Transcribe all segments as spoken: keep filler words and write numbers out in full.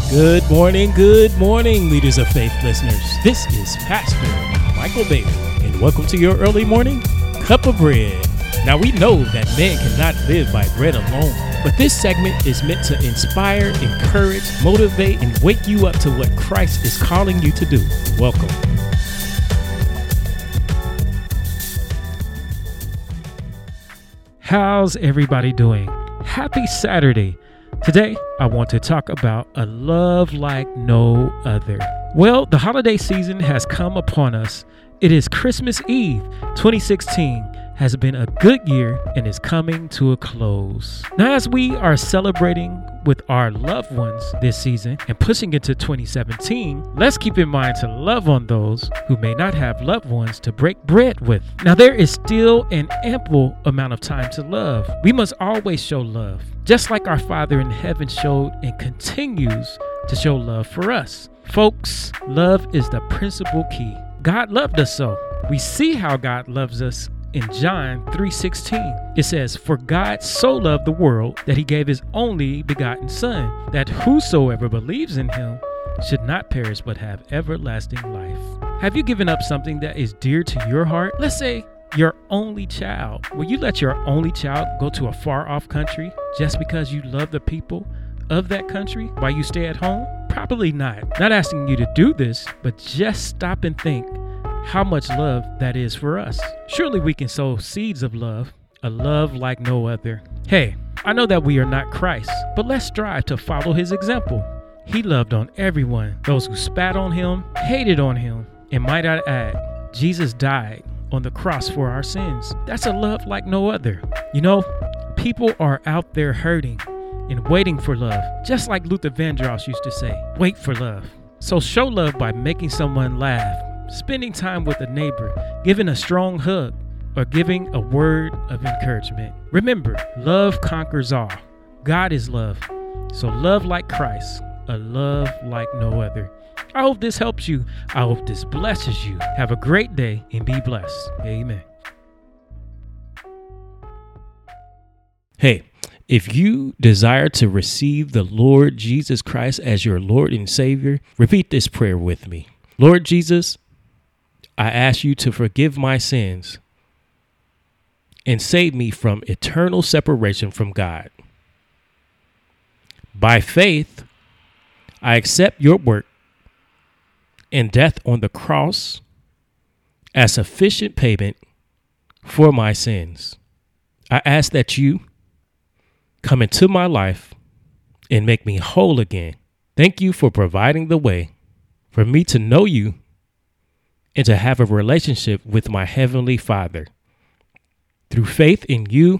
Good morning, good morning, Leaders of Faith listeners. This is Pastor Michael Bailey, and welcome to your early morning cup of bread. Now, we know that man cannot live by bread alone, but this segment is meant to inspire, encourage, motivate, and wake you up to what Christ is calling you to do. Welcome. How's everybody doing? Happy Saturday. Today, I want to talk about a love like no other. Well, the holiday season has come upon us. It is Christmas Eve. twenty sixteen has been a good year and is coming to a close. Now, as we are celebrating with our loved ones this season and pushing into twenty seventeen, let's keep in mind to love on those who may not have loved ones to break bread with. Now, there is still an ample amount of time to love. We must always show love, just like our Father in heaven showed and continues to show love for us. Folks, love is the principal key. God loved us so. We see how God loves us in John three sixteen. It says, "For God so loved the world that he gave his only begotten Son, that whosoever believes in him should not perish but have everlasting life." Have you given up something that is dear to your heart? Let's say your only child. Will you let your only child go to a far-off country just because you love the people of that country while you stay at home? Probably not. Not asking you to do this, but just stop and think how much love that is for us. Surely we can sow seeds of love, a love like no other. Hey, I know that we are not Christ, but let's strive to follow his example. He loved on everyone, those who spat on him, hated on him, and might I add, Jesus died on the cross for our sins. That's a love like no other. You know, people are out there hurting and waiting for love, just like Luther Vandross used to say, wait for love. So show love by making someone laugh, spending time with a neighbor, giving a strong hug, or giving a word of encouragement. Remember, love conquers all. God is love. So love like Christ, a love like no other. I hope this helps you. I hope this blesses you. Have a great day and be blessed. Amen. Hey, if you desire to receive the Lord Jesus Christ as your Lord and Savior, repeat this prayer with me. Lord Jesus, I ask you to forgive my sins and save me from eternal separation from God. By faith, I accept your work and death on the cross as sufficient payment for my sins. I ask that you come into my life and make me whole again. Thank you for providing the way for me to know you and to have a relationship with my Heavenly Father. Through faith in you,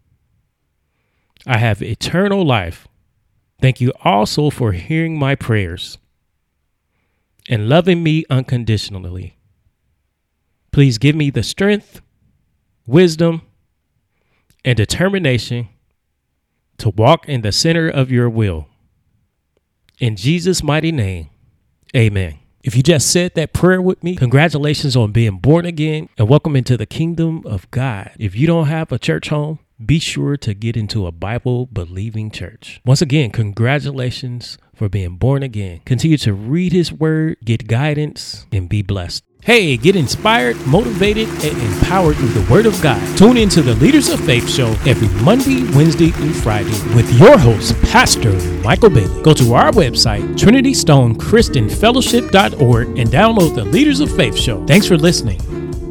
I have eternal life. Thank you also for hearing my prayers and loving me unconditionally. Please give me the strength, wisdom, and determination to walk in the center of your will. In Jesus' mighty name, amen. If you just said that prayer with me, congratulations on being born again and welcome into the kingdom of God. If you don't have a church home, be sure to get into a Bible-believing church. Once again, congratulations for being born again. Continue to read his word, get guidance, and be blessed. Hey, get inspired, motivated, and empowered through the Word of God. Tune into the Leaders of Faith show every Monday, Wednesday, and Friday with your host, Pastor Michael Bailey. Go to our website, Trinity Stone Christian Fellowship dot org, and download the Leaders of Faith show. Thanks for listening.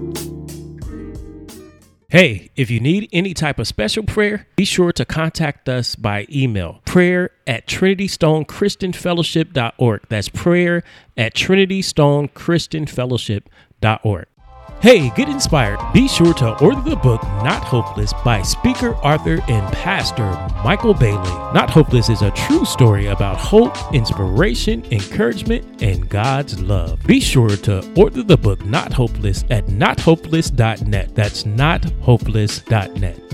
Hey, if you need any type of special prayer, be sure to contact us by email, prayer at Trinity Stone Christian Fellowship dot org. That's prayer at Trinity Stone Christian Fellowship dot org. Hey, get inspired. Be sure to order the book, Not Hopeless, by speaker, author, and pastor Michael Bailey. Not Hopeless is a true story about hope, inspiration, encouragement, and God's love. Be sure to order the book, Not Hopeless, at not hopeless dot net. That's not hopeless dot net.